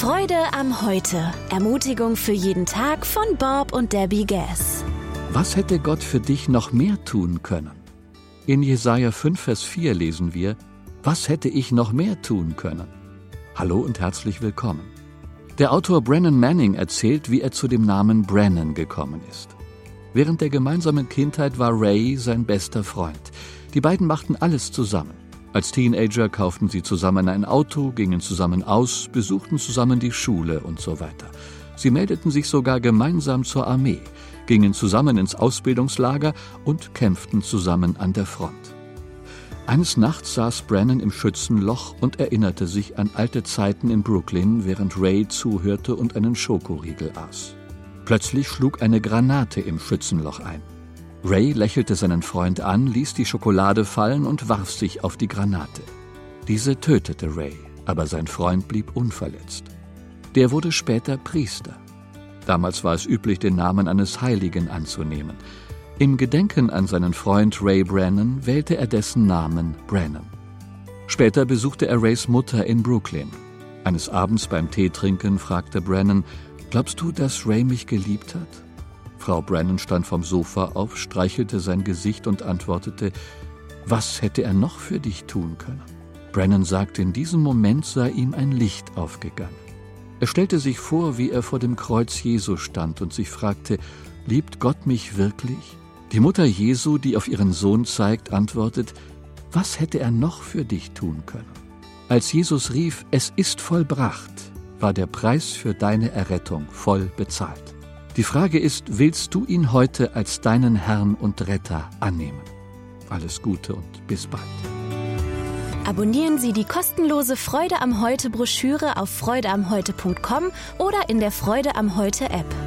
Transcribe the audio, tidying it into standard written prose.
Freude am Heute. Ermutigung für jeden Tag von Bob und Debbie Gass. Was hätte Gott für dich noch mehr tun können? In Jesaja 5, Vers 4 lesen wir: Was hätte ich noch mehr tun können? Hallo und herzlich willkommen. Der Autor Brennan Manning erzählt, wie er zu dem Namen Brennan gekommen ist. Während der gemeinsamen Kindheit war Ray sein bester Freund. Die beiden machten alles zusammen. Als Teenager kauften sie zusammen ein Auto, gingen zusammen aus, besuchten zusammen die Schule und so weiter. Sie meldeten sich sogar gemeinsam zur Armee, gingen zusammen ins Ausbildungslager und kämpften zusammen an der Front. Eines Nachts saß Brennan im Schützenloch und erinnerte sich an alte Zeiten in Brooklyn, während Ray zuhörte und einen Schokoriegel aß. Plötzlich schlug eine Granate im Schützenloch ein. Ray lächelte seinen Freund an, ließ die Schokolade fallen und warf sich auf die Granate. Diese tötete Ray, aber sein Freund blieb unverletzt. Der wurde später Priester. Damals war es üblich, den Namen eines Heiligen anzunehmen. Im Gedenken an seinen Freund Ray Brennan wählte er dessen Namen Brennan. Später besuchte er Rays Mutter in Brooklyn. Eines Abends beim Teetrinken fragte Brennan: »Glaubst du, dass Ray mich geliebt hat?« Frau Brennan stand vom Sofa auf, streichelte sein Gesicht und antwortete: »Was hätte er noch für dich tun können?« Brennan sagte, in diesem Moment sei ihm ein Licht aufgegangen. Er stellte sich vor, wie er vor dem Kreuz Jesu stand und sich fragte: »Liebt Gott mich wirklich?« Die Mutter Jesu, die auf ihren Sohn zeigt, antwortet: »Was hätte er noch für dich tun können?« Als Jesus rief: »Es ist vollbracht«, war der Preis für deine Errettung voll bezahlt. Die Frage ist, willst du ihn heute als deinen Herrn und Retter annehmen? Alles Gute und bis bald. Abonnieren Sie die kostenlose Freude am Heute Broschüre auf freudeamheute.com oder in der Freude am Heute App.